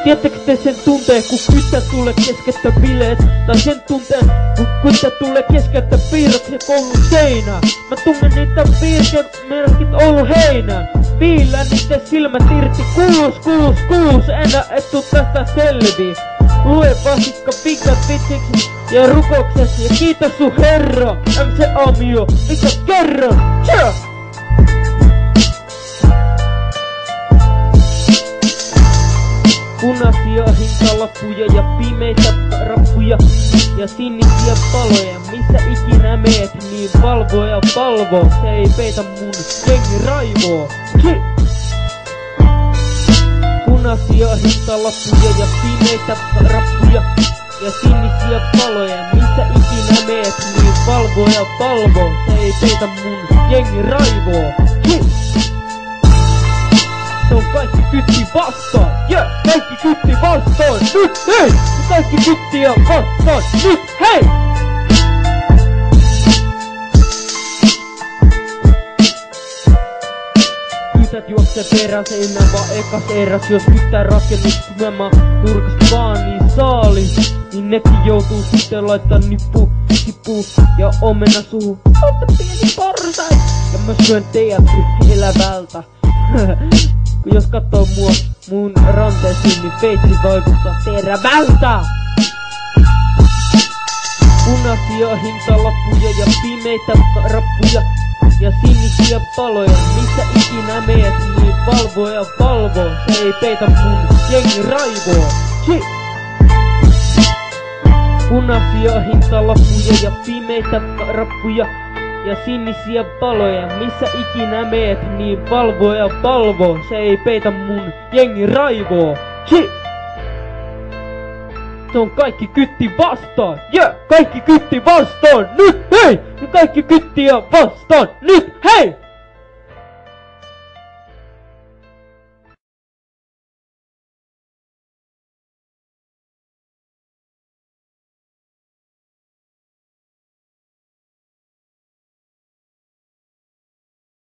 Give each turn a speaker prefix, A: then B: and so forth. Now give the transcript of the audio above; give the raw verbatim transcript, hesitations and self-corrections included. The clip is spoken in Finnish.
A: Tiedättekö te sen tunteen, kun kyttä tulee keskettä bileet? Tai sen tunteen, kun kyttä tulee keskettä piirrot ja koulun seinää? Mä tunnen niitä piirkemerkit Oulun heinään. Viilän niitten silmät irti, kuus, kuus, kuus, enää et tuu tästä selvii. Lue vasikka pikat vitsiksi ja rukouksesi ja kiitos sun herra. M C Amio, mikä kerran? Tjää! Punaisia hintalappuja ja pimeitä rappuja ja sinisiä paloja. Missä ikinä meet, niin valvo ja valvo. Se ei peitä mun jengi raivoo. Ki! Punaisia hintalappuja ja pimeitä rappuja ja sinisiä paloja. Missä ikinä meet, niin valvo ja valvo. Se ei peitä mun jengi raivoo. Ki! Se on kaikki kytti vastaan, yeah! Kaikki kytti vastaan, nyt hei! Kaikki kyttiä vastaan, nyt hei! Kytät juokse peräs, ei enää vaan ekas eräs. Jos kyttää rakennus tulemaan nurkasta vaan niin saali, niin nekin joutuu sitten laittaa nippu, tippu ja omena suhu. Olette pieni porsai! Ja mä syön teidät elävältä. Kun jos katsoo mua mun ranteisiin, niin peitsi vaikuttaa terävältä. Punaisia hintalappuja ja pimeitä rappuja ja sinisiä paloja. Missä ikinä meet, niin valvo ja valvo. Se ei peitä mun jengi raivoo. Chi! Punaisia hintalappuja ja pimeitä rappuja ja sinisiä paloja. Missä ikinä meet, niin valvo ja valvo. Se ei peitä mun jengi raivoo. Chi! Se on kaikki kytti vastaan. Yeah! Kaikki kytti vastaan. Nyt hei! Kaikki kyttiä vastaan. Nyt hei!